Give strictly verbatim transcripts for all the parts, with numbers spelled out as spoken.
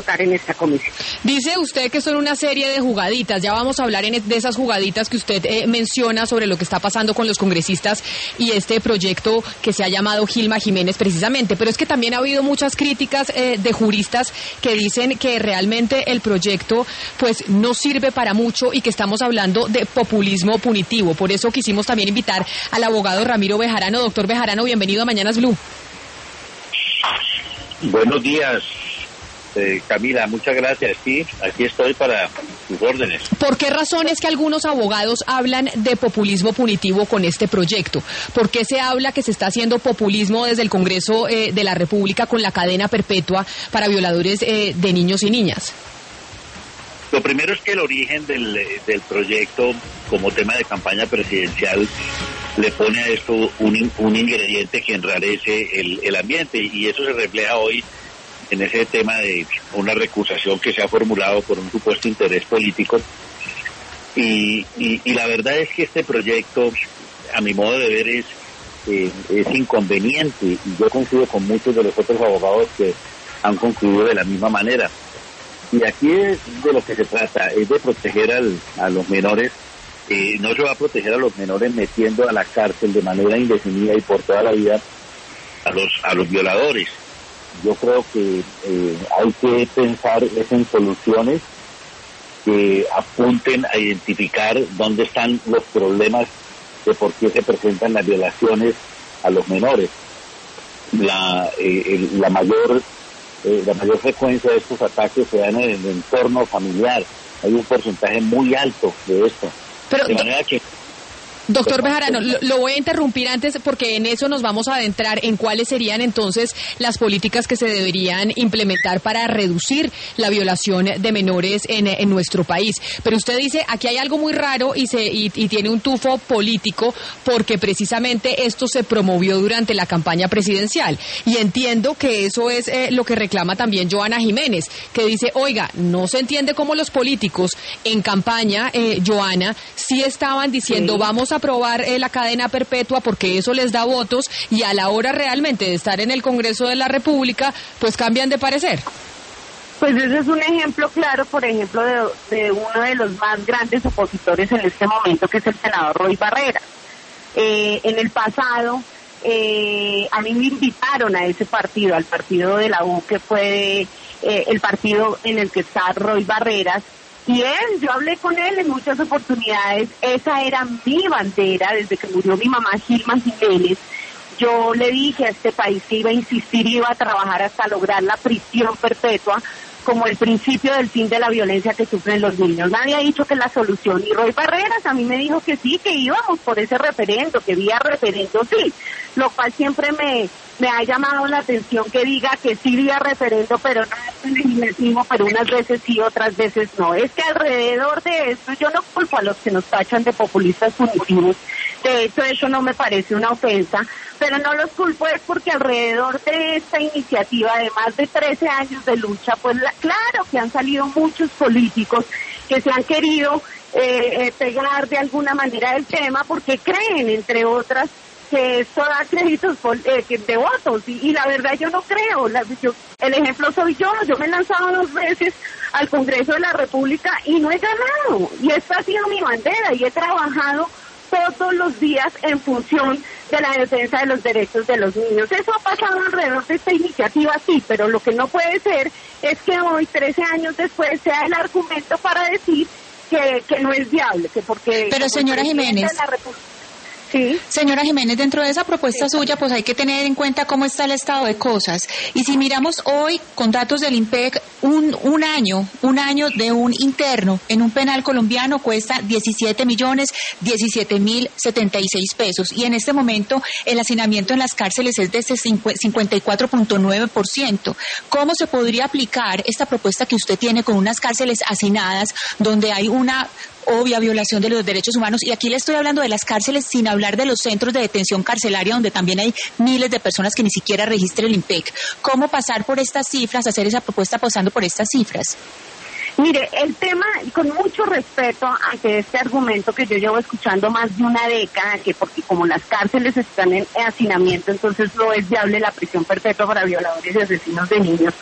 votar en esta comisión. Dice usted que son una serie de jugaditas, ya vamos a hablar en, de esas jugaditas que usted eh, menciona sobre lo que está pasando con los congresistas y este proyecto que se ha llamado Gilma Jiménez precisamente, pero es que también ha habido muchas críticas eh, de juristas que dicen que realmente el proyecto pues no sirve para mucho y que estamos hablando de populismo punitivo. Por eso quisimos también invitar al abogado Ramiro Bejarano. Doctor Bejarano, bienvenido a Mañanas Blue. Buenos días, eh, Camila, muchas gracias. Sí, aquí estoy para sus órdenes. ¿Por qué razón es que algunos abogados hablan de populismo punitivo con este proyecto? ¿Por qué se habla que se está haciendo populismo desde el Congreso eh, de la República con la cadena perpetua para violadores eh, de niños y niñas? Lo primero es que el origen del, del proyecto como tema de campaña presidencial le pone a esto un, un ingrediente que enrarece el, el ambiente, y eso se refleja hoy en ese tema de una recusación que se ha formulado por un supuesto interés político. Y, y, y la verdad es que este proyecto, a mi modo de ver, es, eh, es inconveniente, y yo coincido con muchos de los otros abogados que han concluido de la misma manera. Y aquí es de lo que se trata, es de proteger al, a los menores. Eh, no se va a proteger a los menores metiendo a la cárcel de manera indefinida y por toda la vida a los a los violadores. Yo creo que eh, hay que pensar es en soluciones que apunten a identificar dónde están los problemas de por qué se presentan las violaciones a los menores. La, eh, el, la mayor eh, la mayor frecuencia de estos ataques se dan en el entorno familiar. Hay un porcentaje muy alto de esto. Pero, de manera que... Doctor Bejarano, lo, lo voy a interrumpir antes porque en eso nos vamos a adentrar en cuáles serían entonces las políticas que se deberían implementar para reducir la violación de menores en, en nuestro país. Pero usted dice, aquí hay algo muy raro y, se, y, y tiene un tufo político porque precisamente esto se promovió durante la campaña presidencial. Y entiendo que eso es eh, lo que reclama también Johanna Jiménez, que dice, oiga, no se entiende cómo los políticos en campaña, eh, Johanna, sí estaban diciendo, sí, vamos a aprobar eh, la cadena perpetua porque eso les da votos, y a la hora realmente de estar en el Congreso de la República, pues cambian de parecer. Pues ese es un ejemplo claro, por ejemplo, de, de uno de los más grandes opositores en este momento, que es el senador Roy Barreras. Eh, en el pasado, eh, a mí me invitaron a ese partido, al partido de la U, que fue eh, el partido en el que está Roy Barreras. Y él, yo hablé con él en muchas oportunidades, esa era mi bandera desde que murió mi mamá Gilma Jiménez. Yo le dije a este país que iba a insistir y iba a trabajar hasta lograr la prisión perpetua como el principio del fin de la violencia que sufren los niños. Nadie ha dicho que es la solución, y Roy Barreras a mí me dijo que sí, que íbamos por ese referendo, que vía referendo sí, lo cual siempre me, me ha llamado la atención que diga que sí vía referendo, pero no es legislativo, pero unas veces sí, otras veces no. Es que alrededor de esto, yo no culpo a los que nos tachan de populistas punitivos, de hecho eso no me parece una ofensa, pero no los culpo es porque alrededor de esta iniciativa de más de trece años de lucha, pues la, claro que han salido muchos políticos que se han querido eh, eh, pegar de alguna manera del tema porque creen, entre otras, que esto da créditos eh, de votos, y, y la verdad yo no creo. La, yo, el ejemplo soy yo, yo me he lanzado dos veces al Congreso de la República y no he ganado, y esta ha sido mi bandera, y he trabajado todos los días en función de la defensa de los derechos de los niños. Eso ha pasado alrededor de esta iniciativa, sí, pero lo que no puede ser es que hoy, trece años después, sea el argumento para decir que, que no es viable, que porque... Pero señora Jiménez... Sí. Señora Jiménez, dentro de esa propuesta sí. suya, pues hay que tener en cuenta cómo está el estado de cosas. Y si miramos hoy, con datos del IMPEC, un, un año, un año de un interno en un penal colombiano cuesta diecisiete millones diecisiete mil setenta y seis pesos. Y en este momento el hacinamiento en las cárceles es de ese cincuenta y cuatro punto nueve por ciento. ¿Cómo se podría aplicar esta propuesta que usted tiene con unas cárceles hacinadas donde hay una obvia violación de los derechos humanos? Y aquí le estoy hablando de las cárceles sin hablar de los centros de detención carcelaria, donde también hay miles de personas que ni siquiera registra el IMPEC. ¿Cómo pasar por estas cifras, hacer esa propuesta pasando por estas cifras? Mire, el tema, con mucho respeto ante este argumento que yo llevo escuchando más de una década, que porque como las cárceles están en hacinamiento, entonces no es viable la prisión perpetua para violadores y asesinos de niños.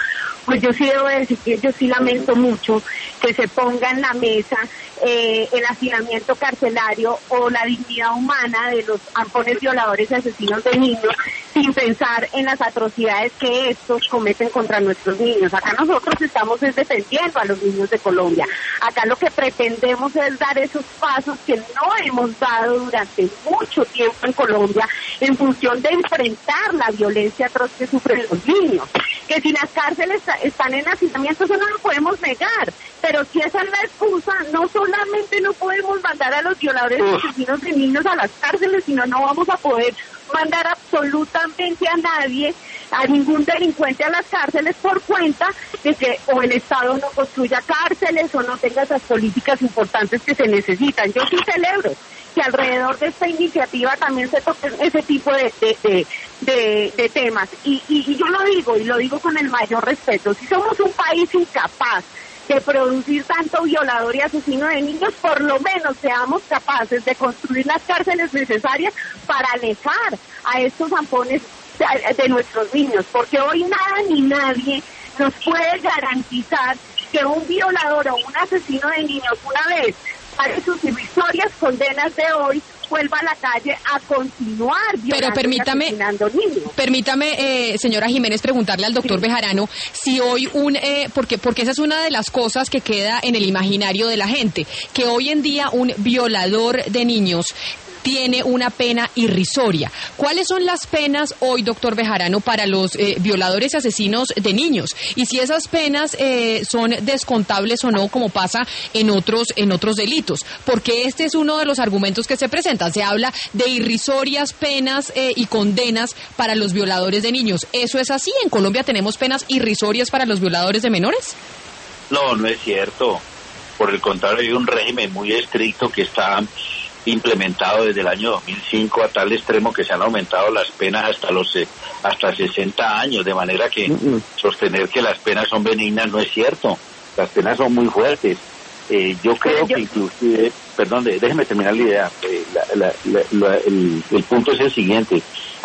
pues yo sí debo decir que yo sí lamento mucho que se ponga en la mesa eh, el hacinamiento carcelario o la dignidad humana de los ampones violadores y asesinos de niños sin pensar en las atrocidades que estos cometen contra nuestros niños. Acá nosotros estamos es defendiendo a los niños de Colombia. Acá lo que pretendemos es dar esos pasos que no hemos dado durante mucho tiempo en Colombia en función de enfrentar la violencia atroz que sufren los niños. Que si las cárceles están en hacinamiento, eso no lo podemos negar, pero si esa es la excusa, no solamente no podemos mandar a los violadores y asesinos de niños a las cárceles, sino no vamos a poder mandar absolutamente a nadie, a ningún delincuente a las cárceles por cuenta de que o el Estado no construya cárceles o no tenga esas políticas importantes que se necesitan. Yo sí celebro que alrededor de esta iniciativa también se toquen ese tipo de, de, de, de, de temas. Y, y, y yo lo digo, y lo digo con el mayor respeto, si somos un país incapaz de producir tanto violador y asesino de niños, por lo menos seamos capaces de construir las cárceles necesarias para alejar a estos zampones de, de nuestros niños, porque hoy nada ni nadie nos puede garantizar que un violador o un asesino de niños, una vez pague sus irrisorias condenas de hoy, vuelva a la calle a continuar violando Pero permítame, y asesinando niños. Permítame, eh, señora Jiménez, preguntarle al doctor sí. Bejarano si hoy un, eh, porque, porque esa es una de las cosas que queda en el imaginario de la gente, que hoy en día un violador de niños tiene una pena irrisoria. ¿Cuáles son las penas hoy, doctor Bejarano, para los eh, violadores y asesinos de niños? Y si esas penas eh, son descontables o no, como pasa en otros en otros delitos. Porque este es uno de los argumentos que se presentan. Se habla de irrisorias penas eh, y condenas para los violadores de niños. ¿Eso es así? ¿En Colombia tenemos penas irrisorias para los violadores de menores? No, no es cierto. Por el contrario, hay un régimen muy estricto que está implementado desde el año dos mil cinco a tal extremo que se han aumentado las penas hasta los hasta sesenta años, de manera que uh-uh. sostener que las penas son benignas no es cierto. Las penas son muy fuertes. Eh, yo creo que inclusive, perdón, déjeme terminar la idea. Eh, la, la, la, la, el, el punto es el siguiente: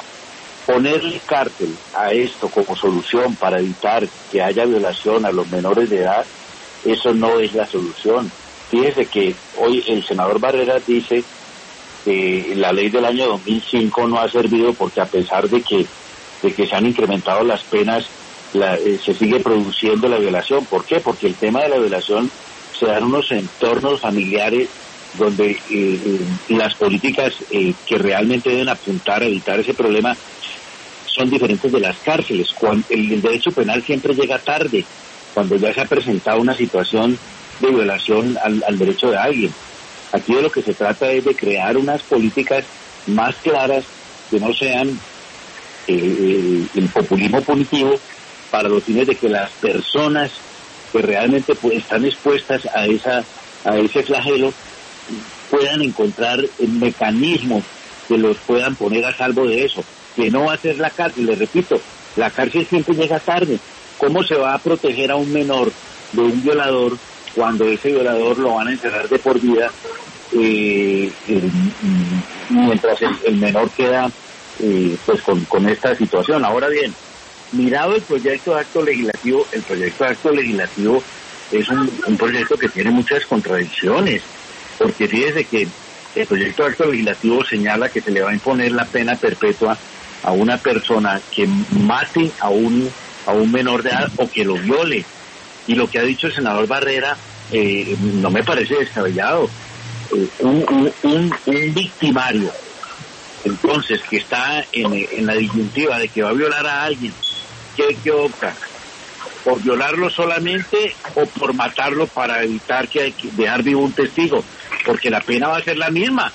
ponerle cárcel a esto como solución para evitar que haya violación a los menores de edad, eso no es la solución. Fíjese que hoy el senador Barrera dice que la ley del año dos mil cinco no ha servido porque a pesar de que de que se han incrementado las penas, la, eh, se sigue produciendo la violación. ¿Por qué? Porque el tema de la violación se da en unos entornos familiares donde eh, eh, las políticas eh, que realmente deben apuntar a evitar ese problema son diferentes de las cárceles. Cuando el, el derecho penal siempre llega tarde, cuando ya se ha presentado una situación de violación al, al derecho de alguien. Aquí de lo que se trata es de crear unas políticas más claras que no sean eh, el, el populismo punitivo para los fines de que las personas que realmente pues, están expuestas a esa a ese flagelo puedan encontrar mecanismos que los puedan poner a salvo de eso, que no va a ser la cárcel. Les repito, la cárcel siempre llega tarde. ¿Cómo se va a proteger a un menor de un violador cuando ese violador lo van a encerrar de por vida, eh, eh, mientras el, el menor queda eh, pues con, con esta situación? Ahora bien, mirado el proyecto de acto legislativo, el proyecto de acto legislativo es un, un proyecto que tiene muchas contradicciones, porque fíjese que el proyecto de acto legislativo señala que se le va a imponer la pena perpetua a una persona que mate a un, a un menor de edad o que lo viole. Y lo que ha dicho el senador Barrera eh, no me parece descabellado. Eh, un, un, un, un victimario, entonces, que está en, en la disyuntiva de que va a violar a alguien, ¿qué, qué opta? ¿Por violarlo solamente o por matarlo para evitar que, hay que dejar vivo un testigo? Porque la pena va a ser la misma.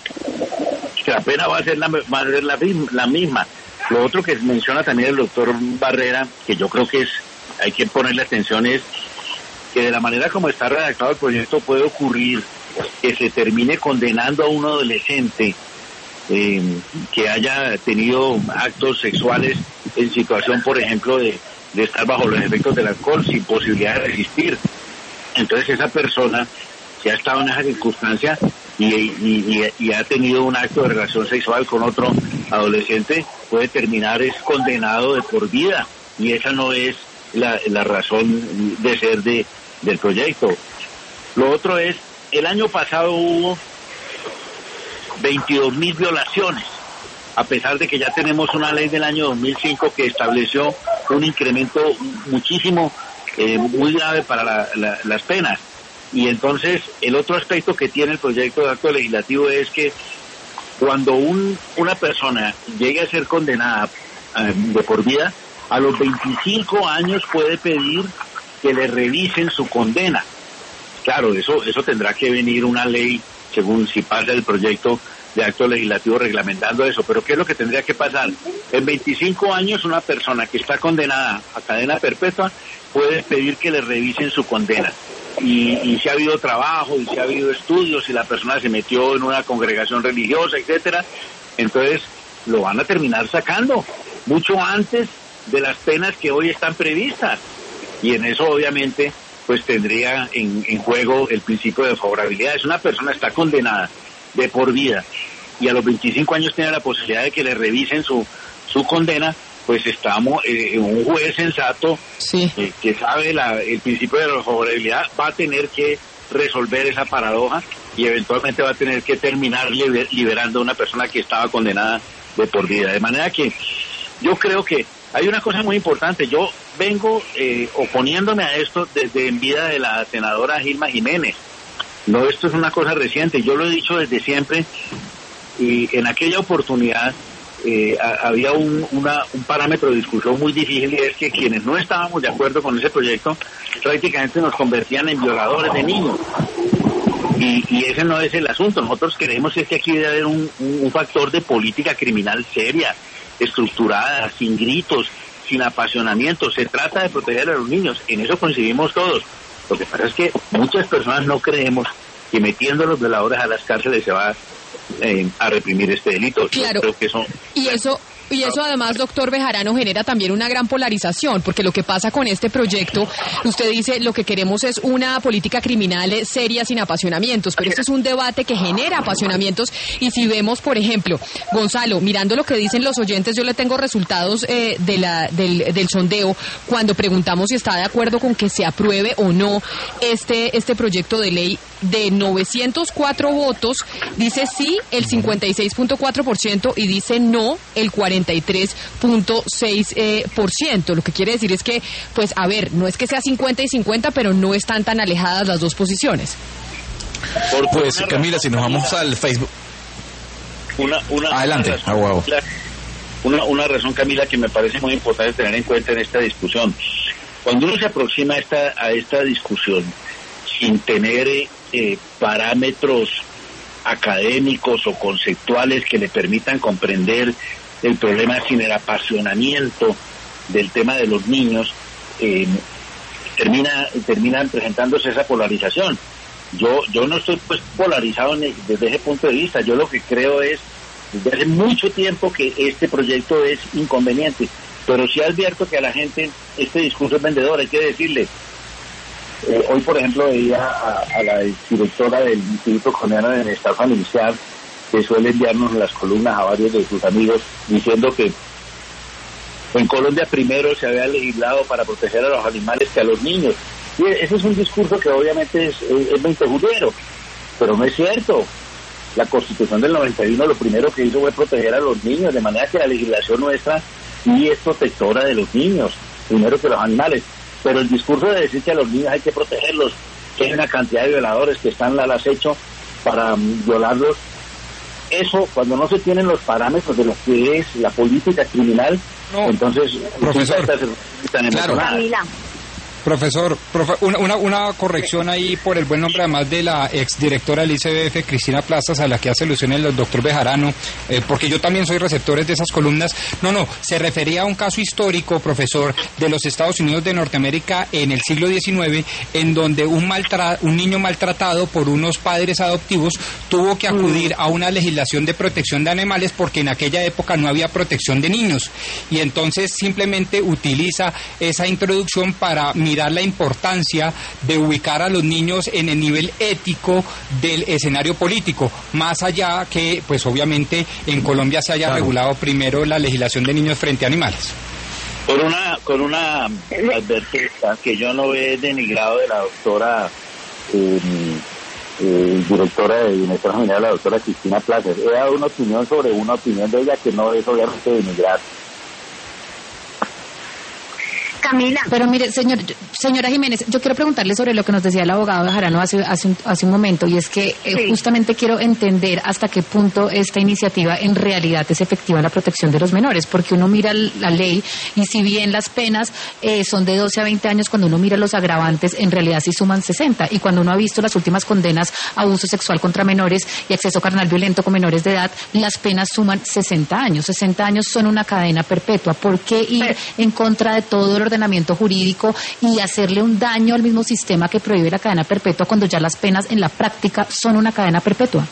La pena va a ser la, va a ser la, la misma. Lo otro que menciona también el doctor Barrera, que yo creo que es hay que ponerle atención, es que de la manera como está redactado el proyecto puede ocurrir que se termine condenando a un adolescente eh, que haya tenido actos sexuales en situación, por ejemplo, de, de estar bajo los efectos del alcohol sin posibilidad de resistir. Entonces esa persona que ha estado en esa circunstancia y, y, y, y ha tenido un acto de relación sexual con otro adolescente puede terminar es condenado de por vida, y esa no es la, la razón de ser de, del proyecto. Lo otro es, el año pasado hubo veintidós mil violaciones, a pesar de que ya tenemos una ley del año dos mil cinco que estableció un incremento muchísimo, eh, muy grave para la, la, las penas. Y entonces el otro aspecto que tiene el proyecto de acto legislativo es que cuando un, una persona llegue a ser condenada eh, de por vida, a los veinticinco años puede pedir que le revisen su condena. Claro, eso eso tendrá que venir una ley, según si pasa el proyecto de acto legislativo reglamentando eso. Pero ¿qué es lo que tendría que pasar? En veinticinco años una persona que está condenada a cadena perpetua puede pedir que le revisen su condena. Y, y si ha habido trabajo, y si ha habido estudios, si la persona se metió en una congregación religiosa, etcétera, entonces lo van a terminar sacando mucho antes de las penas que hoy están previstas. Y en eso obviamente pues tendría en, en juego el principio de favorabilidad. Si una persona está condenada de por vida y a los veinticinco años tiene la posibilidad de que le revisen su, su condena, pues estamos, eh, un juez sensato, sí. eh, que sabe la, el principio de la favorabilidad, va a tener que resolver esa paradoja y eventualmente va a tener que terminar liber, liberando a una persona que estaba condenada de por vida. De manera que yo creo que hay una cosa muy importante. Yo vengo eh, oponiéndome a esto desde en vida de la senadora Gilma Jiménez. No, esto es una cosa reciente. Yo lo he dicho desde siempre y en aquella oportunidad Eh, a, había un, una, un parámetro de discusión muy difícil, y es que quienes no estábamos de acuerdo con ese proyecto prácticamente nos convertían en violadores de niños, y, y ese no es el asunto. Nosotros creemos que aquí debe haber un, un, un factor de política criminal seria, estructurada, sin gritos, sin apasionamiento. Se trata de proteger a los niños, en eso coincidimos todos. Lo que pasa es que muchas personas no creemos que metiendo a los violadores a las cárceles se va Eh, a reprimir este delito. Claro. Yo creo que eso, y eso y eso además, doctor Bejarano, genera también una gran polarización, porque lo que pasa con este proyecto, usted dice, lo que queremos es una política criminal seria, sin apasionamientos, pero este es un debate que genera apasionamientos. Y si vemos, por ejemplo, Gonzalo, mirando lo que dicen los oyentes, yo le tengo resultados eh, de la, del, del sondeo, cuando preguntamos si está de acuerdo con que se apruebe o no este, este proyecto de ley. De novecientos cuatro votos, dice sí el cincuenta y seis punto cuatro por ciento y dice no el cuarenta y tres punto seis por ciento. Lo que quiere decir es que, pues, a ver, no es que sea cincuenta y cincuenta, pero no están tan alejadas las dos posiciones. Pues, Camila, si nos vamos al Facebook. Una, una, Adelante. Una razón, ah, wow. una, una razón, Camila, que me parece muy importante tener en cuenta en esta discusión. Cuando uno se aproxima a esta, a esta discusión sin tener eh, parámetros académicos o conceptuales que le permitan comprender el problema, sin el apasionamiento del tema de los niños, eh, termina terminan presentándose esa polarización. Yo yo no estoy pues polarizado desde ese punto de vista. Yo lo que creo es, desde hace mucho tiempo, que este proyecto es inconveniente, pero sí advierto que a la gente este discurso es vendedor. Hay que decirle, Eh, hoy, por ejemplo, veía a, a la directora del Instituto Colombiano de Bienestar Familiar, que suele enviarnos las columnas a varios de sus amigos, diciendo que en Colombia primero se había legislado para proteger a los animales que a los niños. Y ese es un discurso que obviamente es, es, es veintejullero, pero no es cierto. La Constitución del noventa y uno lo primero que hizo fue proteger a los niños, de manera que la legislación nuestra sí es protectora de los niños, primero que los animales. Pero el discurso de decir que a los niños hay que protegerlos, que hay una cantidad de violadores que están al acecho para um, violarlos, eso, cuando no se tienen los parámetros de lo que es la política criminal, no. Entonces, profesor, claro. Profesor, profe, una, una, una corrección ahí por el buen nombre, además de la exdirectora del I C B F, Cristina Plazas, a la que hace alusión el doctor Bejarano, eh, porque yo también soy receptor de esas columnas. No, no, se refería a un caso histórico, profesor, de los Estados Unidos de Norteamérica en el siglo diecinueve, en donde un, maltra, un niño maltratado por unos padres adoptivos tuvo que acudir a una legislación de protección de animales porque en aquella época no había protección de niños. Y entonces simplemente utiliza esa introducción para mirar la importancia de ubicar a los niños en el nivel ético del escenario político, más allá que, pues obviamente, en Colombia se haya claro. regulado primero la legislación de niños frente a animales. Por una, con una advertencia que yo no he denigrado de la doctora eh, eh, directora de Bienestar Familiar, la doctora Cristina Plaza. He dado una opinión sobre una opinión de ella que no es obviamente denigrar. Camila. Pero mire, señor, señora Jiménez, yo quiero preguntarle sobre lo que nos decía el abogado Bejarano hace, hace, un, hace un momento, y es que eh, sí. justamente quiero entender hasta qué punto esta iniciativa en realidad es efectiva en la protección de los menores, porque uno mira la ley y si bien las penas eh, son de doce a veinte años, cuando uno mira los agravantes, en realidad sí suman sesenta, y cuando uno ha visto las últimas condenas a abuso sexual contra menores y acceso carnal violento con menores de edad, las penas suman sesenta años. sesenta años son una cadena perpetua. ¿Por qué ir en contra de todo el ordenamiento jurídico y hacerle un daño al mismo sistema que prohíbe la cadena perpetua cuando ya las penas en la práctica son una cadena perpetua?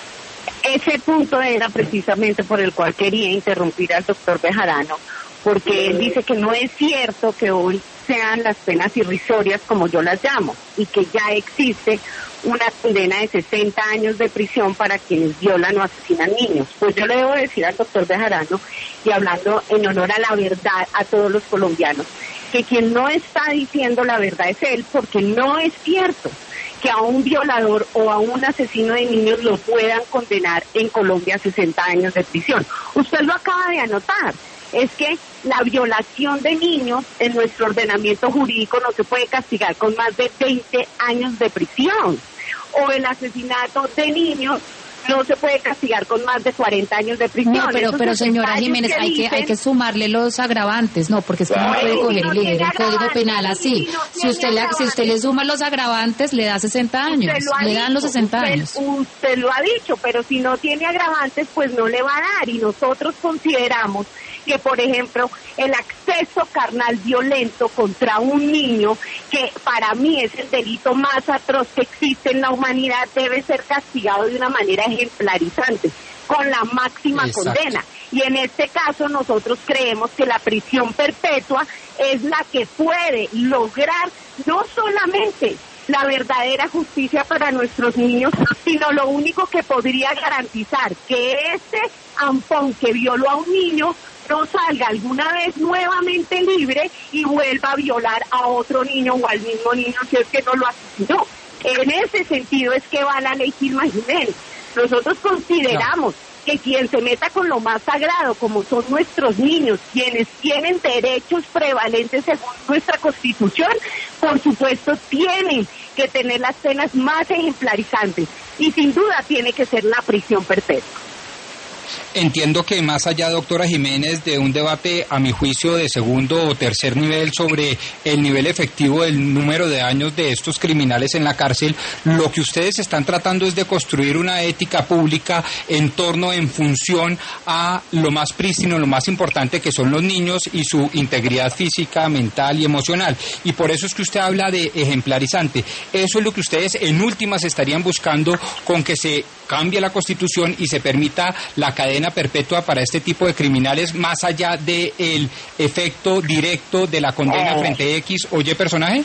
Ese punto era precisamente por el cual quería interrumpir al doctor Bejarano, porque él dice que no es cierto que hoy sean las penas irrisorias como yo las llamo, y que ya existe una condena de sesenta años de prisión para quienes violan o asesinan niños. Pues yo le debo decir al doctor Bejarano, y hablando en honor a la verdad a todos los colombianos, que quien no está diciendo la verdad es él, porque no es cierto que a un violador o a un asesino de niños lo puedan condenar en Colombia a sesenta años de prisión. Usted lo acaba de anotar. Es que la violación de niños en nuestro ordenamiento jurídico no se puede castigar con más de veinte años de prisión, o el asesinato de niños no se puede castigar con más de cuarenta años de prisión. No, pero, pero señora Jiménez, que hay que hay que sumarle los agravantes, no, porque es que no puede coger y leer el Código Penal así. Si usted le si usted le suma los agravantes, le da sesenta años, le dan los sesenta años. Usted lo ha dicho, pero si no tiene agravantes, pues no le va a dar, y nosotros consideramos que, por ejemplo, el acceso carnal violento contra un niño, que para mí es el delito más atroz que existe en la humanidad, debe ser castigado de una manera ejemplarizante, con la máxima Exacto. condena. Y en este caso nosotros creemos que la prisión perpetua es la que puede lograr no solamente la verdadera justicia para nuestros niños, sino lo único que podría garantizar que ese ampón que violó a un niño no salga alguna vez nuevamente libre y vuelva a violar a otro niño o al mismo niño si es que no lo asesinó. En ese sentido es que va la ley Gilma Jiménez. Nosotros consideramos no. que quien se meta con lo más sagrado, como son nuestros niños, quienes tienen derechos prevalentes según nuestra Constitución, por supuesto tienen que tener las penas más ejemplarizantes, y sin duda tiene que ser la prisión perpetua. Entiendo que más allá, doctora Jiménez, de un debate, a mi juicio, de segundo o tercer nivel sobre el nivel efectivo del número de años de estos criminales en la cárcel, lo que ustedes están tratando es de construir una ética pública en torno, en función a lo más prístino, lo más importante, que son los niños y su integridad física, mental y emocional. Y por eso es que usted habla de ejemplarizante. Eso es lo que ustedes en últimas estarían buscando con que se cambie la Constitución y se permita la cadena perpetua para este tipo de criminales, más allá del efecto directo de la condena oh. frente a X o Y personaje?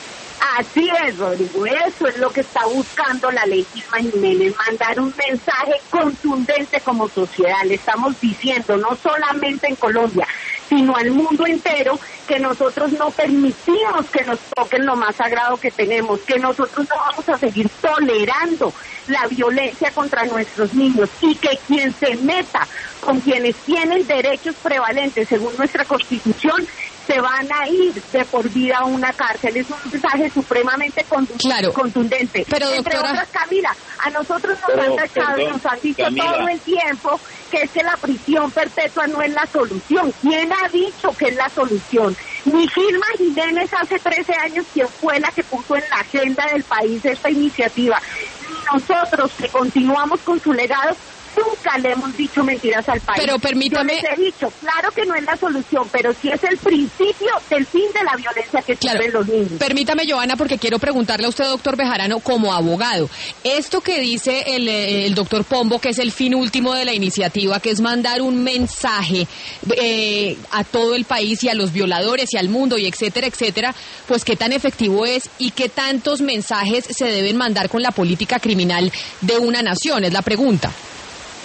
Así es, Rodrigo, eso es lo que está buscando la ley Gilma Jiménez, mandar un mensaje contundente como sociedad. Le estamos diciendo, no solamente en Colombia, sino al mundo entero, que nosotros no permitimos que nos toquen lo más sagrado que tenemos, que nosotros no vamos a seguir tolerando la violencia contra nuestros niños, y que quien se meta con quienes tienen derechos prevalentes según nuestra Constitución se van a ir de por vida a una cárcel. Es un mensaje supremamente contu- claro, contundente. Pero, Entre doctora... otras, Camila, a nosotros nos pero, han tachado y nos han dicho Camila. todo el tiempo que es que la prisión perpetua no es la solución. ¿Quién ha dicho que es la solución? Ni Gilma Jiménez hace trece años, quien fue la que puso en la agenda del país esta iniciativa. Nosotros, que continuamos con su legado, nunca le hemos dicho mentiras al país. Pero permítame... Yo les he dicho, claro que no es la solución, pero sí es el principio del fin de la violencia que claro. sufren los niños. Permítame, Joana, porque quiero preguntarle a usted, doctor Bejarano, como abogado. Esto que dice el, el doctor Pombo, que es el fin último de la iniciativa, que es mandar un mensaje eh, a todo el país y a los violadores y al mundo y etcétera, etcétera, pues qué tan efectivo es y qué tantos mensajes se deben mandar con la política criminal de una nación, es la pregunta.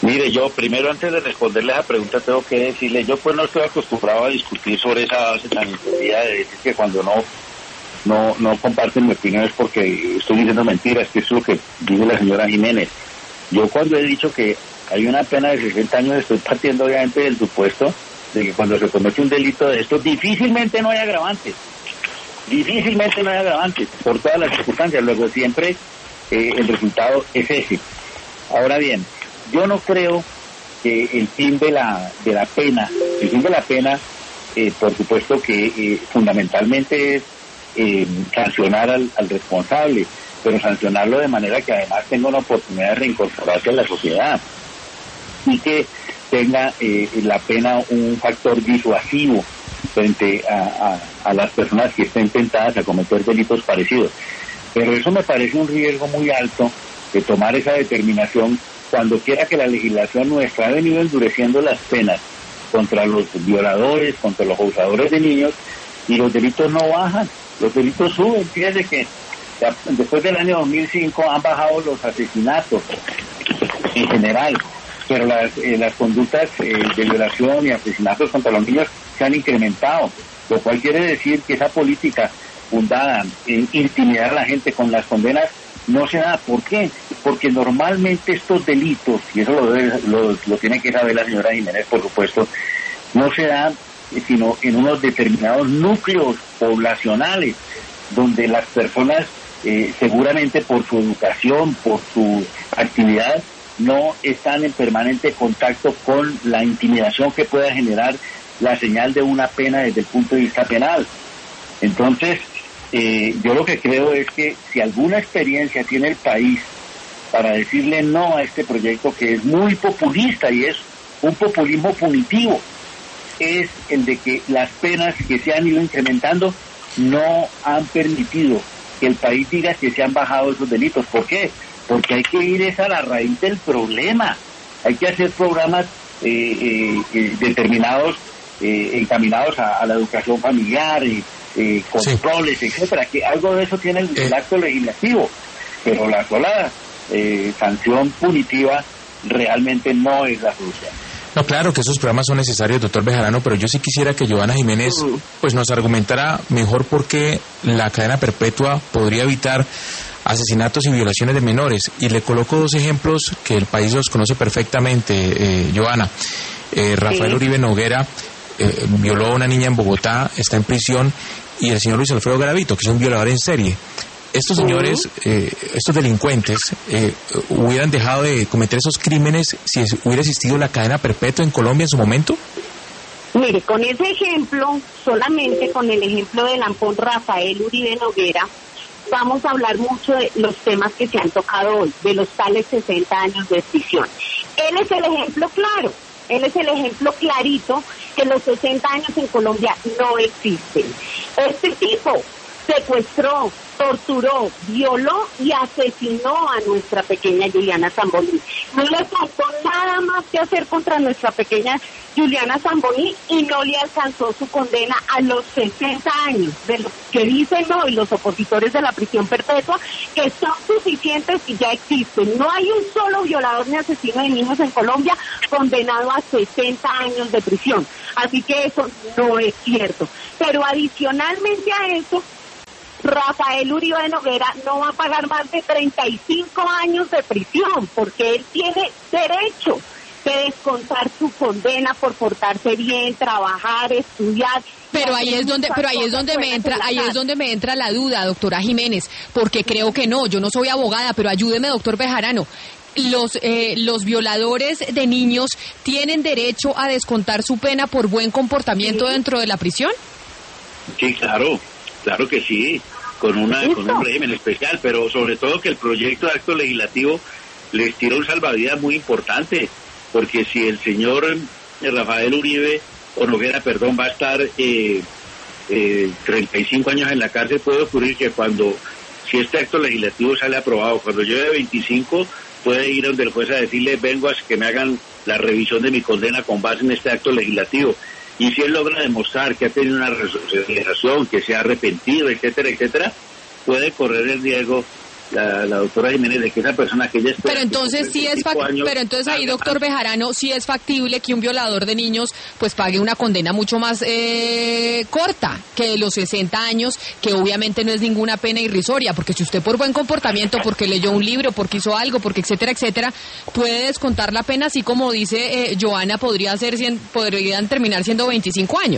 Mire, yo primero antes de responderle a la pregunta tengo que decirle, yo pues no estoy acostumbrado a discutir sobre esa base tan infundida de decir que cuando no no no comparten mi opinión es porque estoy diciendo mentiras, que es lo que dice la señora Jiménez. Yo cuando he dicho que hay una pena de sesenta años estoy partiendo obviamente del supuesto de que cuando se comete un delito de esto difícilmente no hay agravantes, difícilmente no hay agravantes por todas las circunstancias, luego siempre eh, el resultado es ese. Ahora bien, yo no creo que el fin de la de la pena, el fin de la pena, eh, por supuesto que eh, fundamentalmente es eh, sancionar al, al responsable, pero sancionarlo de manera que además tenga una oportunidad de reincorporarse a la sociedad y que tenga eh, la pena un factor disuasivo frente a, a, a las personas que estén tentadas a cometer delitos parecidos. Pero eso me parece un riesgo muy alto de tomar esa determinación cuando quiera que la legislación nuestra ha venido endureciendo las penas contra los violadores, contra los abusadores de niños, y los delitos no bajan, los delitos suben. Fíjense que ya, después del año dos mil cinco han bajado los asesinatos en general, pero las, eh, las conductas eh, de violación y asesinatos contra los niños se han incrementado, lo cual quiere decir que esa política fundada en intimidar a la gente con las condenas no se da. ¿Por qué? Porque normalmente estos delitos, y eso lo, debe, lo, lo tiene que saber la señora Jiménez, por supuesto, no se dan sino en unos determinados núcleos poblacionales, donde las personas eh, seguramente por su educación, por su actividad, no están en permanente contacto con la intimidación que pueda generar la señal de una pena desde el punto de vista penal. Entonces, Eh, yo lo que creo es que si alguna experiencia tiene el país para decirle no a este proyecto que es muy populista y es un populismo punitivo, es el de que las penas que se han ido incrementando no han permitido que el país diga que se han bajado esos delitos. ¿Por qué? Porque hay que ir esa a la raíz del problema. Hay que hacer programas eh, eh, eh, determinados, eh, encaminados a, a la educación familiar y Eh, controles, sí, etcétera, que algo de eso tiene el, eh. el acto legislativo, pero la sola eh, sanción punitiva realmente no es la solución. No, claro que esos programas son necesarios, doctor Bejarano, pero yo sí quisiera que Johanna Jiménez pues nos argumentara mejor por qué la cadena perpetua podría evitar asesinatos y violaciones de menores, y le coloco dos ejemplos que el país los conoce perfectamente, eh, Johanna. eh, Rafael sí. Uribe Noguera eh, violó a una niña en Bogotá, está en prisión, y el señor Luis Alfredo Garavito, que es un violador en serie. Estos señores, eh, estos delincuentes, eh, hubieran dejado de cometer esos crímenes si hubiera existido la cadena perpetua en Colombia en su momento. Mire, con ese ejemplo, solamente con el ejemplo del ampón Rafael Uribe Noguera, vamos a hablar mucho de los temas que se han tocado hoy, de los tales sesenta años de prisión. Él es el ejemplo claro. Él es el ejemplo clarito que los sesenta años en Colombia no existen. Este tipo secuestró, torturó, violó y asesinó a nuestra pequeña Juliana Zamboní. No le faltó nada más que hacer contra nuestra pequeña Juliana Zamboní y no le alcanzó su condena a los sesenta años, de los que dicen hoy los opositores de la prisión perpetua, que son suficientes y ya existen. No hay un solo violador ni asesino de niños en Colombia condenado a sesenta años de prisión. Así que eso no es cierto. Pero adicionalmente a eso, Rafael Uribe Noguera no va a pagar más de treinta y cinco años de prisión, porque él tiene derecho de descontar su condena por portarse bien, trabajar, estudiar. Pero ahí es donde, pero ahí es donde me entra, ahí es donde me entra la duda, doctora Jiménez, porque creo que no, yo no soy abogada, pero ayúdeme, doctor Bejarano. Los eh, los violadores de niños tienen derecho a descontar su pena por buen comportamiento sí. dentro de la prisión. Sí, claro, claro que sí, con una con un régimen especial, pero sobre todo que el proyecto de acto legislativo les tira un salvavidas muy importante, porque si el señor Rafael Uribe o Noguera, perdón, va a estar eh, eh, treinta y cinco años en la cárcel, puede ocurrir que cuando, si este acto legislativo sale aprobado, cuando lleve veinticinco, puede ir donde el juez a decirle, vengo a que me hagan la revisión de mi condena con base en este acto legislativo. Y si él logra demostrar que ha tenido una regeneración, que se ha arrepentido, etcétera, etcétera, puede correr el riesgo la, la doctora Jiménez, de que esa persona que ella espera... Pero entonces sí es fac- pero entonces ahí, doctor Bejarano, sí es factible que un violador de niños pues pague una condena mucho más eh, corta que de los sesenta años, que obviamente no es ninguna pena irrisoria, porque si usted por buen comportamiento, porque leyó un libro, porque hizo algo, porque etcétera, etcétera, puede descontar la pena, así como dice eh, Joana, podría ser, podrían terminar siendo veinticinco años.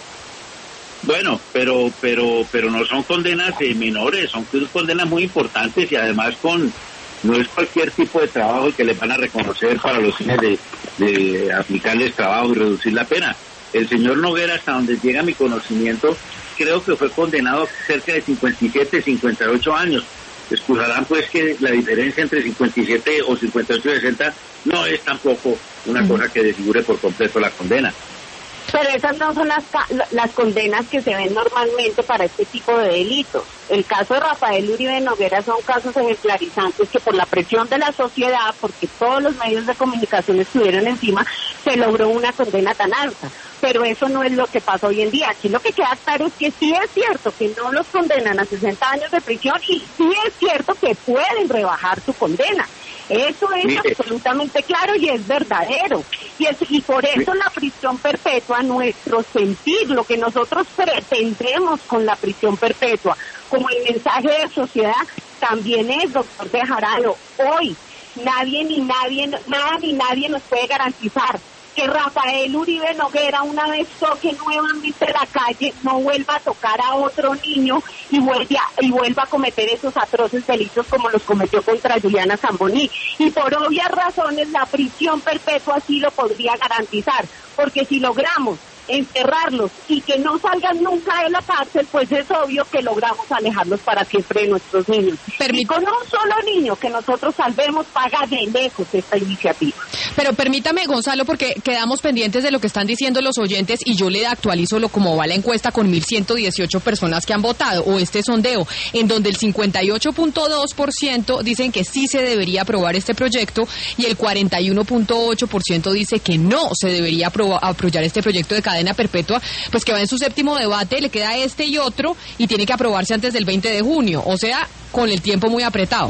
Bueno, pero pero pero no son condenas eh, menores, son condenas muy importantes y además con no es cualquier tipo de trabajo que les van a reconocer para los fines de, de aplicarles trabajo y reducir la pena. El señor Noguera, hasta donde llega mi conocimiento, creo que fue condenado a cerca de cincuenta y siete, cincuenta y ocho años. Excusarán pues que la diferencia entre cincuenta y siete o cincuenta y ocho y sesenta no es tampoco una uh-huh. cosa que desfigure por completo la condena. Pero esas no son las, las condenas que se ven normalmente para este tipo de delitos. El caso de Rafael Uribe Noguera son casos ejemplarizantes que por la presión de la sociedad, porque todos los medios de comunicación estuvieron encima, se logró una condena tan alta. Pero eso no es lo que pasa hoy en día. Aquí lo que queda claro es que sí es cierto que no los condenan a sesenta años de prisión y sí es cierto que pueden rebajar su condena. Eso es Mire. absolutamente claro y es verdadero. Y, es, y por eso la prisión perpetua, nuestro sentir, lo que nosotros pretendemos con la prisión perpetua, como el mensaje de sociedad, también es, doctor Bejarano, hoy nadie ni nadie, nada ni nadie nos puede garantizar que Rafael Uribe Noguera, una vez toque nuevamente la calle, no vuelva a tocar a otro niño y vuelva, y vuelva a cometer esos atroces delitos como los cometió contra Juliana Zamboní. Y por obvias razones la prisión perpetua sí lo podría garantizar, porque si logramos encerrarlos y que no salgan nunca de la cárcel, pues es obvio que logramos alejarlos para siempre de nuestros niños. Permit- y con un solo niño que nosotros salvemos, paga de lejos esta iniciativa. Pero permítame, Gonzalo, porque quedamos pendientes de lo que están diciendo los oyentes y yo le actualizo lo como va la encuesta con mil ciento dieciocho personas que han votado, o este sondeo, en donde el cincuenta y ocho punto dos por ciento dicen que sí se debería aprobar este proyecto y el cuarenta y uno punto ocho por ciento dice que no se debería aprobar, apoyar este proyecto de cadena perpetua, pues que va en su séptimo debate, le queda este y otro y tiene que aprobarse antes del veinte de junio, o sea, con el tiempo muy apretado.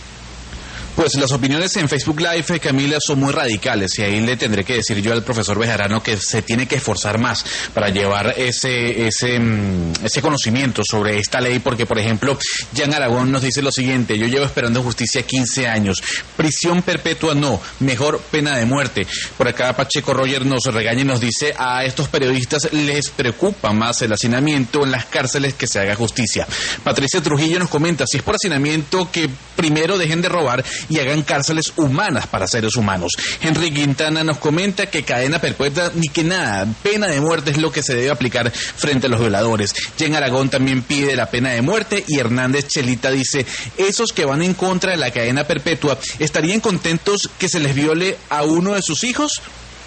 Pues las opiniones en Facebook Live, Camila, son muy radicales y ahí le tendré que decir yo al profesor Bejarano que se tiene que esforzar más para llevar ese ese ese conocimiento sobre esta ley, porque por ejemplo, Jan Aragón nos dice lo siguiente: yo llevo esperando justicia quince años, prisión perpetua no, mejor pena de muerte. Por acá Pacheco Roger nos regaña y nos dice: a estos periodistas les preocupa más el hacinamiento en las cárceles que se haga justicia. Patricia Trujillo nos comenta: si es por hacinamiento, que primero dejen de robar y hagan cárceles humanas para seres humanos. Henry Quintana nos comenta que cadena perpetua ni que nada, pena de muerte es lo que se debe aplicar frente a los violadores. Jen Aragón también pide la pena de muerte y Hernández Chelita dice: esos que van en contra de la cadena perpetua, ¿estarían contentos que se les viole a uno de sus hijos?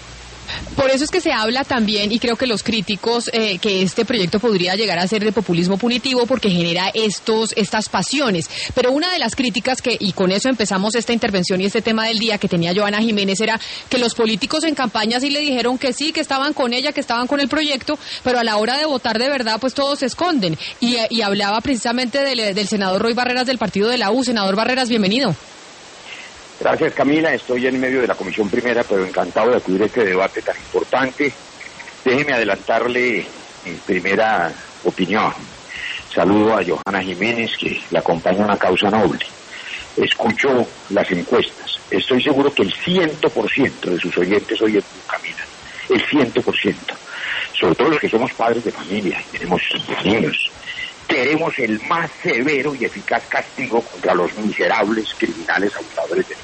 Por eso es que se habla también, y creo que los críticos, eh, que este proyecto podría llegar a ser de populismo punitivo porque genera estos estas pasiones. Pero una de las críticas que, y con eso empezamos esta intervención y este tema del día que tenía Joana Jiménez, era que los políticos en campaña sí le dijeron que sí, que estaban con ella, que estaban con el proyecto, pero a la hora de votar de verdad, pues todos se esconden. Y, y hablaba precisamente del, del senador Roy Barreras del partido de la U. Senador Barreras, bienvenido. Gracias, Camila. Estoy en medio de la Comisión Primera, pero encantado de acudir a este debate tan importante. Déjeme adelantarle mi primera opinión. Saludo a Joana Jiménez, que la acompaña en una causa noble. Escucho las encuestas. Estoy seguro que el cien por ciento de sus oyentes hoy en Camila, el cien por ciento, sobre todo los que somos padres de familia y tenemos niños, queremos el más severo y eficaz castigo contra los miserables criminales abusadores de niños.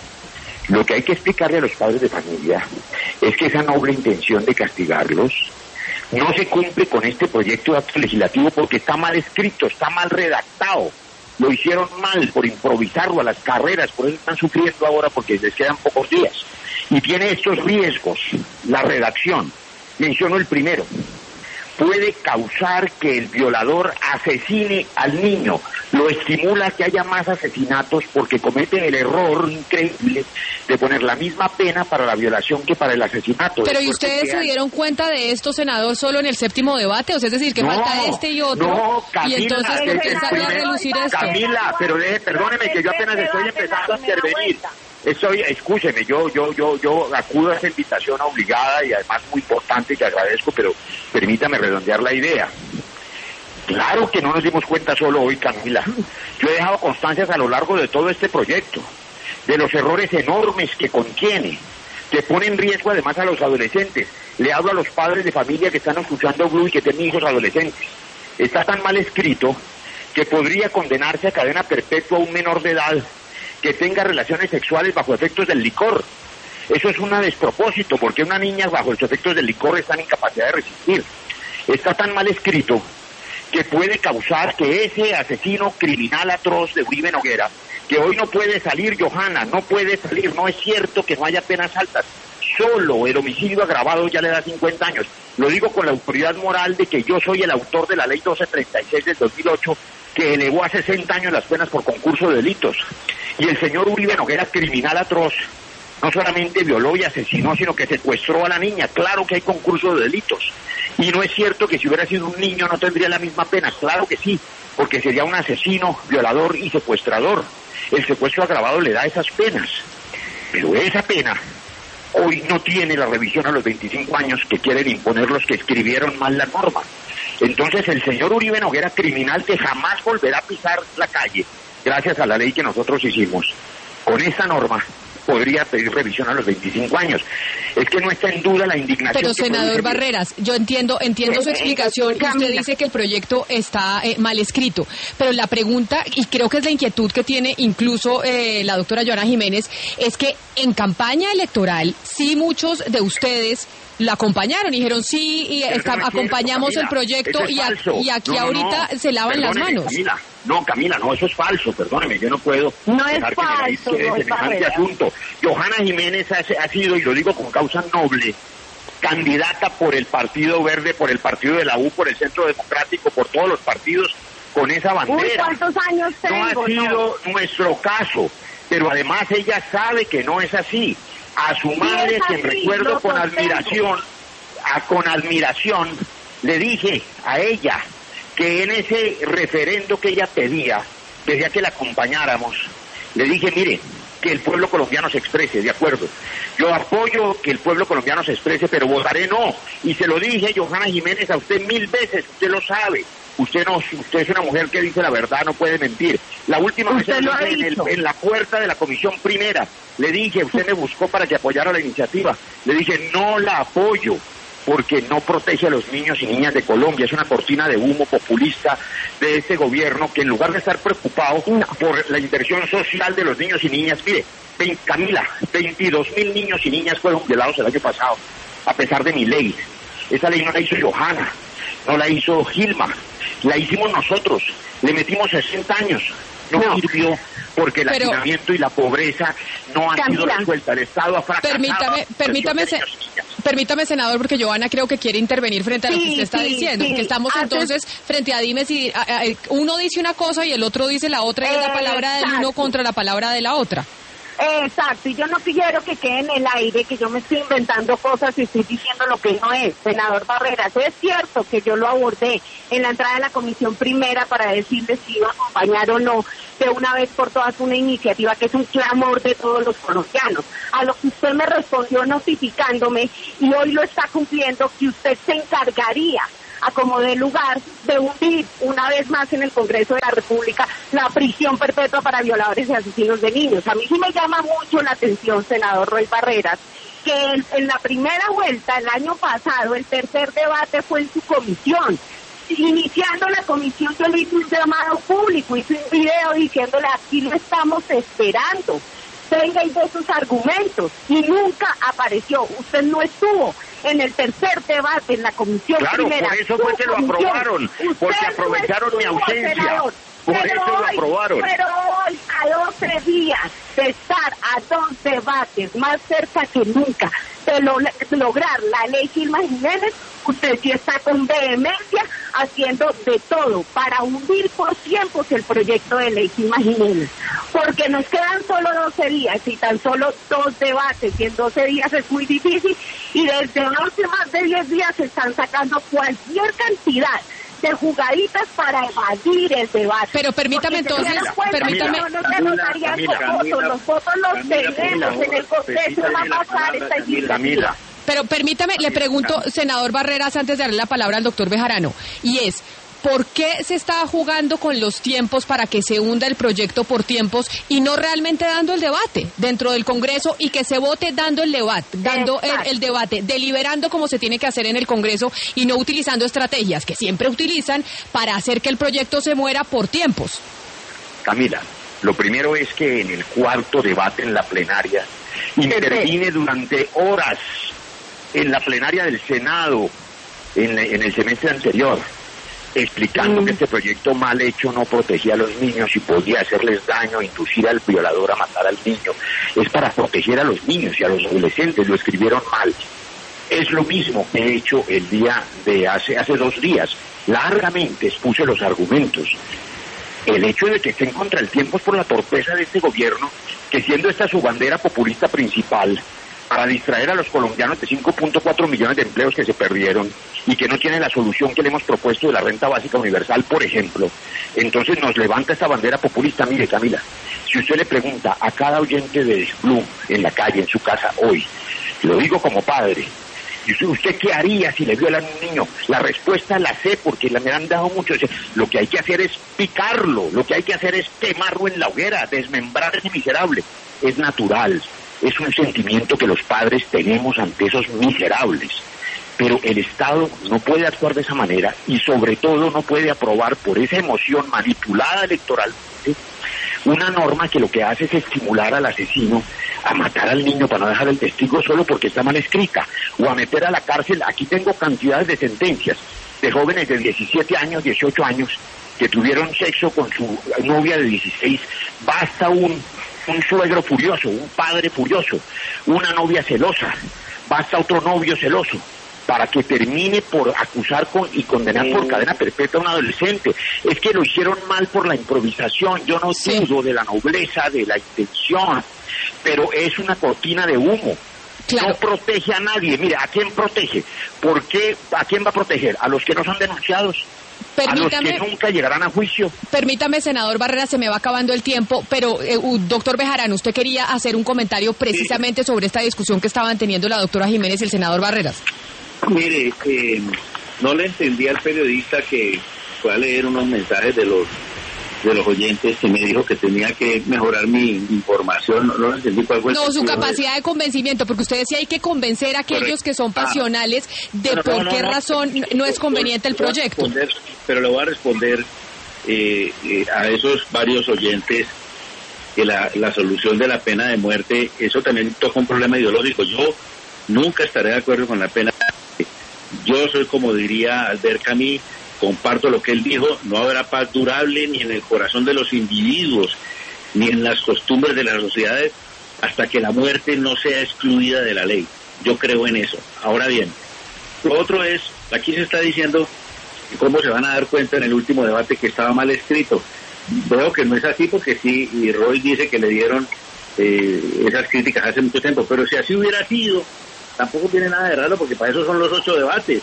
Lo que hay que explicarle a los padres de familia es que esa noble intención de castigarlos no se cumple con este proyecto de acto legislativo porque está mal escrito, está mal redactado. Lo hicieron mal por improvisarlo a las carreras, por eso están sufriendo ahora porque les quedan pocos días. Y tiene estos riesgos, la redacción. Menciono el primero. puede causar que el violador asesine al niño, lo estimula a que haya más asesinatos porque comete el error increíble de poner la misma pena para la violación que para el asesinato. Pero ¿y Después ustedes que se hay... dieron cuenta de esto, senador, solo en el séptimo debate? O sea, es decir, que no, falta este y otro, no, Camila, y entonces el, ¿por qué el sale a primer- relucir esto? Camila, pero deje, perdóneme que yo apenas estoy empezando a intervenir. Estoy, escúcheme, yo, yo, yo, yo acudo a esa invitación obligada y además muy importante que agradezco, pero permítame redondear la idea. Claro que no nos dimos cuenta solo hoy, Camila. Yo he dejado constancias a lo largo de todo este proyecto, de los errores enormes que contiene, que pone en riesgo además a los adolescentes. Le hablo a los padres de familia que están escuchando Blue y que tienen hijos adolescentes. Está tan mal escrito que podría condenarse a cadena perpetua a un menor de edad que tenga relaciones sexuales bajo efectos del licor. Eso es un despropósito, porque una niña bajo los efectos del licor está en incapacidad de resistir. Está tan mal escrito que puede causar que ese asesino criminal atroz de Uribe Noguera, que hoy no puede salir, Johanna, no puede salir, no es cierto que no haya penas altas, solo el homicidio agravado ya le da cincuenta años. Lo digo con la autoridad moral de que yo soy el autor de la ley doce treinta y seis del dos mil ocho, que elevó a sesenta años las penas por concurso de delitos. Y el señor Uribe Noguera, criminal atroz, no solamente violó y asesinó, sino que secuestró a la niña. Claro que hay concurso de delitos. Y no es cierto que si hubiera sido un niño no tendría la misma pena. Claro que sí, porque sería un asesino, violador y secuestrador. El secuestro agravado le da esas penas. Pero esa pena hoy no tiene la revisión a los veinticinco años que quieren imponer los que escribieron mal la norma. Entonces el señor Uribe Noguera, criminal que jamás volverá a pisar la calle, gracias a la ley que nosotros hicimos, con esta norma podría pedir revisión a los veinticinco años. Es que no está en duda la indignación. Pero, senador Barreras, yo entiendo entiendo su explicación. Usted dice que el proyecto está eh, mal escrito, pero la pregunta, y creo que es la inquietud que tiene incluso eh, la doctora Johanna Jiménez, es que en campaña electoral, sí muchos de ustedes lo acompañaron y dijeron sí, y está, no acompañamos cierto, el proyecto, es y, a, y aquí no, no, ahorita no. se lavan las Perdóneme, manos. Camila. No, Camila, no, eso es falso, perdóneme, yo no puedo No es dejar que falso, me la quede no es semejante Barrera. asunto. Johanna Jiménez ha, ha sido, y lo digo con causa noble, candidata por el Partido Verde, por el Partido de la U, por el Centro Democrático, por todos los partidos, con esa Uy, bandera. ¿cuántos años tengo? No ha sido nuestro caso, pero además ella sabe que no es así. A su madre, es que así, recuerdo lo con sostengo. admiración, a, con admiración, le dije a ella que en ese referendo que ella pedía, pedía que la acompañáramos, le dije, mire, que el pueblo colombiano se exprese, de acuerdo. Yo apoyo que el pueblo colombiano se exprese, pero votaré no. Y se lo dije, Johanna Jiménez, a usted mil veces, usted lo sabe. Usted no, usted es una mujer que dice la verdad, no puede mentir. La última vez Usted lo ha en, el- dicho. en la puerta de la comisión primera, le dije, usted me buscó para que apoyara la iniciativa. Le dije, no la apoyo, porque no protege a los niños y niñas de Colombia. Es una cortina de humo populista de este gobierno que en lugar de estar preocupado por la inversión social de los niños y niñas, mire, vein- Camila, veintidós mil niños y niñas fueron violados el año pasado, a pesar de mi ley. Esa ley no la hizo Johanna, no la hizo Gilma, la hicimos nosotros, le metimos sesenta años. No, No. sirvió porque el Pero- hacinamiento y la pobreza no han sido Camila. resueltas. El Estado ha fracasado. Permítame, en la permítame, protección de se- niños y niñas. permítame, senador, porque Johanna creo que quiere intervenir frente a lo que Sí, usted está sí, diciendo, sí. porque estamos Antes- entonces frente a dimes y a- a- uno dice una cosa y el otro dice la otra, y es la palabra del uno Exacto. contra la palabra de la otra. Exacto, y yo no quiero que quede en el aire que yo me estoy inventando cosas y estoy diciendo lo que no es. Senador Barreras, es cierto que yo lo abordé en la entrada de la comisión primera para decirle si iba a acompañar o no de una vez por todas una iniciativa que es un clamor de todos los colombianos. A lo que usted me respondió notificándome y hoy lo está cumpliendo, que usted se encargaría a como dé lugar de hundir una vez más en el Congreso de la República la prisión perpetua para violadores y asesinos de niños. A mí sí me llama mucho la atención, senador Roy Barreras, que en, en la primera vuelta, el año pasado, el tercer debate fue en su comisión. Iniciando la comisión, yo le hice un llamado público, hice un video diciéndole, aquí lo estamos esperando, venga y dé sus argumentos, y nunca apareció. Usted no estuvo en el tercer debate en la comisión Claro, primera. por eso fue Su que lo comisión. aprobaron, Usted porque no aprovecharon mi estuvo, ausencia. senador. Por Pero eso lo hoy- aprobaron. Pero hoy, a doce días de estar a dos debates, más cerca que nunca de, lo, de lograr la ley Gilma Jiménez, usted sí está con vehemencia haciendo de todo para hundir por tiempos el proyecto de ley Gilma Jiménez, porque nos quedan solo doce días y tan solo dos debates, y en doce días es muy difícil, y desde hace más de diez días se están sacando cualquier cantidad de jugaditas para evadir el debate. Pero permítame entonces, permítame. No, no se nos harían los votos, los votos los tenemos en el Congreso, va a pasar esta iniciativa. Pero permítame, le pregunto, senador Barreras, antes de darle la palabra al doctor Bejarano, y es, ¿por qué se está jugando con los tiempos para que se hunda el proyecto por tiempos y no realmente dando el debate dentro del Congreso y que se vote dando el debate, dando el, el debate, deliberando como se tiene que hacer en el Congreso y no utilizando estrategias que siempre utilizan para hacer que el proyecto se muera por tiempos? Camila, lo primero es que en el cuarto debate en la plenaria intervine durante horas en la plenaria del Senado en, en el semestre anterior, explicando mm. que este proyecto mal hecho no protegía a los niños y podía hacerles daño, inducir al violador a matar al niño. Es para proteger a los niños y a los adolescentes, lo escribieron mal. Es lo mismo que he hecho el día de hace, hace dos días. Largamente expuse los argumentos. El hecho de que estén contra el tiempo es por la torpeza de este gobierno, que siendo esta su bandera populista principal, para distraer a los colombianos de cinco punto cuatro millones de empleos que se perdieron y que no tienen la solución que le hemos propuesto de la renta básica universal, por ejemplo, entonces nos levanta esta bandera populista. Mire, Camila, si usted le pregunta a cada oyente de Blue en la calle, en su casa hoy, lo digo como padre, ¿y usted, usted qué haría si le violan a un niño? La respuesta la sé porque la me han dado mucho. Lo que hay que hacer es picarlo, lo que hay que hacer es quemarlo en la hoguera, desmembrar a ese miserable. Es natural. Es un sentimiento que los padres tenemos ante esos miserables, pero el Estado no puede actuar de esa manera y sobre todo no puede aprobar por esa emoción manipulada electoralmente una norma que lo que hace es estimular al asesino a matar al niño para no dejar el testigo solo porque está mal escrita, o a meter a la cárcel. Aquí tengo cantidades de sentencias de jóvenes de diecisiete años, dieciocho años, que tuvieron sexo con su novia de dieciséis. Basta un un suegro furioso, un padre furioso, una novia celosa, basta otro novio celoso, para que termine por acusar con, y condenar por cadena perpetua a un adolescente. Es que lo hicieron mal por la improvisación. Yo no sí. dudo de la nobleza, de la intención, pero es una cortina de humo. Claro. No protege a nadie. Mire, ¿a quién protege? ¿Por qué? ¿A quién va a proteger? ¿A los que no son denunciados? Permítame, a los que nunca llegarán a juicio. Permítame, senador Barrera, se me va acabando el tiempo, pero eh, uh, doctor Bejarano, usted quería hacer un comentario precisamente sí. sobre esta discusión que estaban teniendo la doctora Jiménez y el senador Barreras. Mire, eh, no le entendí al periodista que fue a leer unos mensajes de los de los oyentes que me dijo que tenía que mejorar mi información. No, no entendí cuál fue el No, su capacidad de... de convencimiento, porque usted decía hay que convencer a aquellos Correcto. que son pasionales de ah, por no, qué no, razón no, no es conveniente el proyecto. Pero le voy a responder eh, eh, a esos varios oyentes que la, la solución de la pena de muerte, eso también toca un problema ideológico. Yo nunca estaré de acuerdo con la pena de muerte. Yo soy, como diría Albert Camus, comparto lo que él dijo, no habrá paz durable ni en el corazón de los individuos, ni en las costumbres de las sociedades, hasta que la muerte no sea excluida de la ley. Yo creo en eso. Ahora bien, lo otro es, aquí se está diciendo cómo se van a dar cuenta en el último debate que estaba mal escrito. Veo que no es así porque sí, y Roy dice que le dieron eh, esas críticas hace mucho tiempo, pero si así hubiera sido, tampoco tiene nada de raro porque para eso son los ocho debates.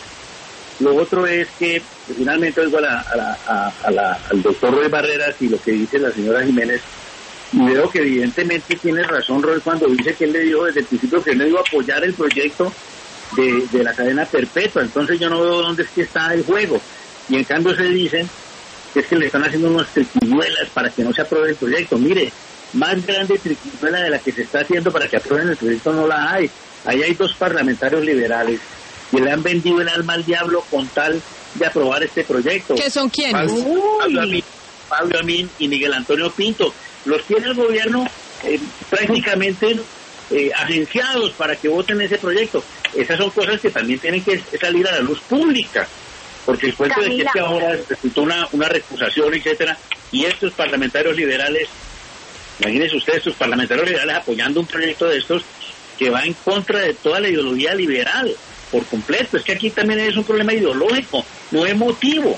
Lo otro es que finalmente oigo a la, a la, a, a la, al doctor Roy Barreras y lo que dice la señora Jiménez, y veo que evidentemente tiene razón Roy cuando dice que él le dijo desde el principio que no iba a apoyar el proyecto de, de la cadena perpetua. Entonces yo no veo dónde es que está el juego, y en cambio se dicen que es que le están haciendo unas triquiñuelas para que no se apruebe el proyecto. Mire, más grande triquiñuela de la que se está haciendo para que aprueben el proyecto no la hay. Ahí hay dos parlamentarios liberales que le han vendido el alma al diablo con tal de aprobar este proyecto. ¿Qué son quiénes? Pablo Amin, Pablo Amin y Miguel Antonio Pinto. Los tiene el gobierno eh, prácticamente eh, agenciados para que voten ese proyecto. Esas son cosas que también tienen que salir a la luz pública, porque el cuento Camila. de que, es que ahora resultó una, una recusación, etcétera, y estos parlamentarios liberales, imagínense ustedes, estos parlamentarios liberales apoyando un proyecto de estos, que va en contra de toda la ideología liberal, por completo. Es que aquí también es un problema ideológico, no emotivo.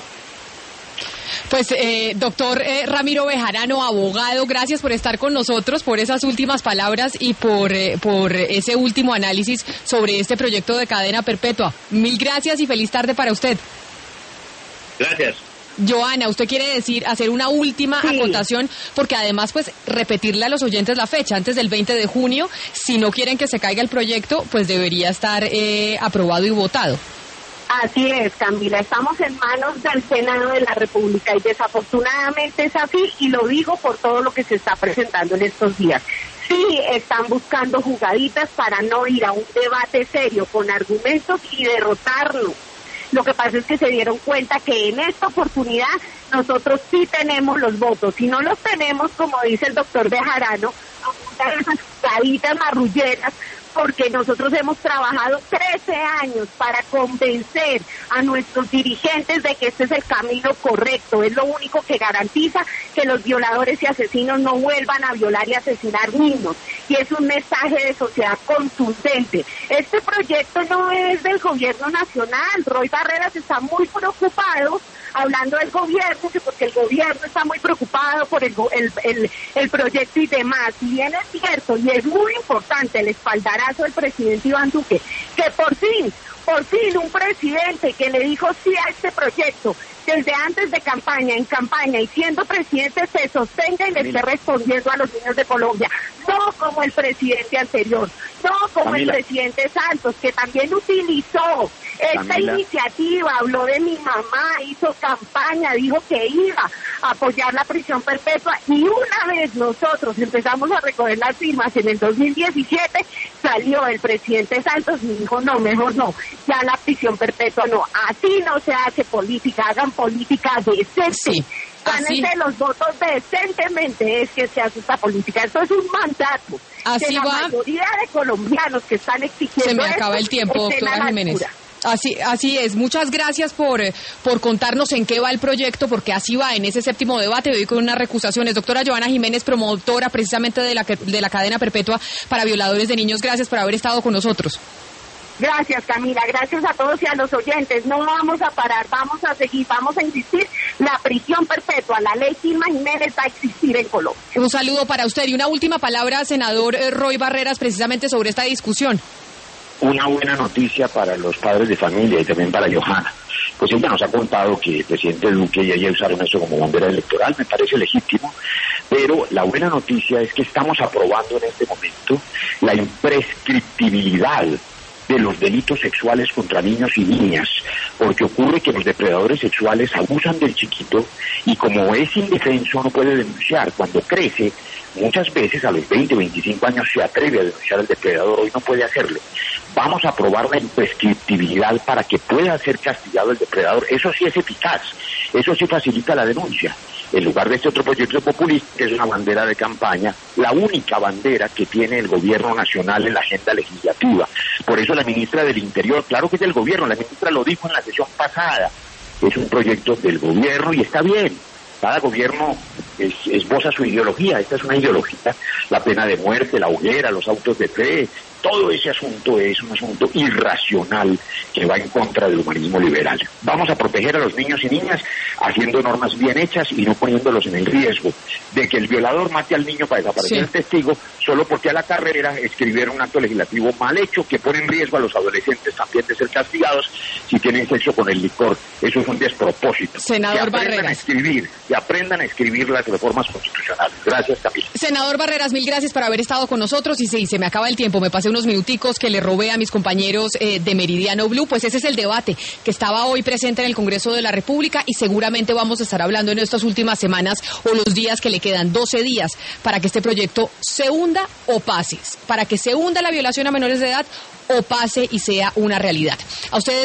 Pues, eh, doctor eh, Ramiro Bejarano, abogado, gracias por estar con nosotros, por esas últimas palabras y por, eh, por ese último análisis sobre este proyecto de cadena perpetua. Mil gracias y feliz tarde para usted. Gracias. Joana, ¿usted quiere decir, hacer una última sí. acotación? Porque además, pues, repetirle a los oyentes la fecha, antes del veinte de junio, si no quieren que se caiga el proyecto, pues debería estar eh, aprobado y votado. Así es, Camila, estamos en manos del Senado de la República y desafortunadamente es así, y lo digo por todo lo que se está presentando en estos días. Sí, están buscando jugaditas para no ir a un debate serio con argumentos y derrotarnos. Lo que pasa es que se dieron cuenta que en esta oportunidad nosotros sí tenemos los votos. Si no los tenemos, como dice el doctor Bejarano, a esas jugaditas marrulleras, porque nosotros hemos trabajado trece años para convencer a nuestros dirigentes de que este es el camino correcto, es lo único que garantiza que los violadores y asesinos no vuelvan a violar y asesinar niños, y es un mensaje de sociedad contundente. Este proyecto no es del gobierno nacional, Roy Barreras está muy preocupado hablando del gobierno, que porque el gobierno está muy preocupado por el, el, el, el proyecto y demás. Si bien es cierto, y es muy importante el espaldarazo del presidente Iván Duque, que por fin, por fin un presidente que le dijo sí a este proyecto, desde antes de campaña, en campaña y siendo presidente, se sostenga y le esté respondiendo a los niños de Colombia, no como el presidente anterior, no como Camila. El presidente Santos, que también utilizó esta Camila. Iniciativa, habló de mi mamá, hizo campaña, dijo que iba a apoyar la prisión perpetua, y una vez nosotros empezamos a recoger las firmas en el dos mil diecisiete, salió el presidente Santos y dijo no, mejor no, ya la prisión perpetua no, así no se hace política, hagan política decente. Sí. Gánense los votos decentemente, es que se hace esta política. Esto es un mandato. Así de la va. mayoría de colombianos que están exigiendo. Se me acaba el tiempo, doctora Jiménez. Así, así es. Muchas gracias por, por contarnos en qué va el proyecto, porque así va en ese séptimo debate, hoy con unas recusaciones. Doctora Joana Jiménez, promotora precisamente de la, de la cadena perpetua para violadores de niños, gracias por haber estado con nosotros. Gracias, Camila, gracias a todos y a los oyentes. No vamos a parar, vamos a seguir, vamos a insistir. La prisión perpetua, la ley Gilma Jiménez va a existir en Colombia. Un saludo para usted y una última palabra, senador Roy Barreras, precisamente sobre esta discusión. Una buena noticia para los padres de familia y también para Johanna. Pues ella nos ha contado que el presidente Duque y ella usaron eso como bandera electoral, me parece legítimo, pero la buena noticia es que estamos aprobando en este momento la imprescriptibilidad de los delitos sexuales contra niños y niñas, porque ocurre que los depredadores sexuales abusan del chiquito y como es indefenso no puede denunciar. Cuando crece, muchas veces a los veinte, veinticinco años se atreve a denunciar al depredador, hoy no puede hacerlo. Vamos a aprobar la imprescriptibilidad para que pueda ser castigado el depredador. Eso sí es eficaz, eso sí facilita la denuncia. En lugar de este otro proyecto populista, que es una bandera de campaña, la única bandera que tiene el gobierno nacional en la agenda legislativa. Por eso la ministra del Interior, claro que es del gobierno, la ministra lo dijo en la sesión pasada, es un proyecto del gobierno y está bien. Cada gobierno es, esboza su ideología, esta es una ideología, la pena de muerte, la hoguera, los autos de fe, todo ese asunto es un asunto irracional que va en contra del humanismo liberal. Vamos a proteger a los niños y niñas haciendo normas bien hechas y no poniéndolos en el riesgo de que el violador mate al niño para desaparecer sí. el testigo solo porque a la carrera escribieron un acto legislativo mal hecho que pone en riesgo a los adolescentes también de ser castigados si tienen sexo con el licor. Eso es un despropósito. Senador que aprendan Barreras. a escribir, que aprendan a escribir las reformas constitucionales. Gracias, Camila. Senador Barreras, mil gracias por haber estado con nosotros y sí, se me acaba el tiempo, me pasé unos minuticos que le robé a mis compañeros eh, de Meridiano Blue, pues ese es el debate que estaba hoy presente en el Congreso de la República y seguramente vamos a estar hablando en estas últimas semanas o los días que le quedan, doce días, para que este proyecto se hunda o pase, para que se hunda la violación a menores de edad o pase y sea una realidad. A ustedes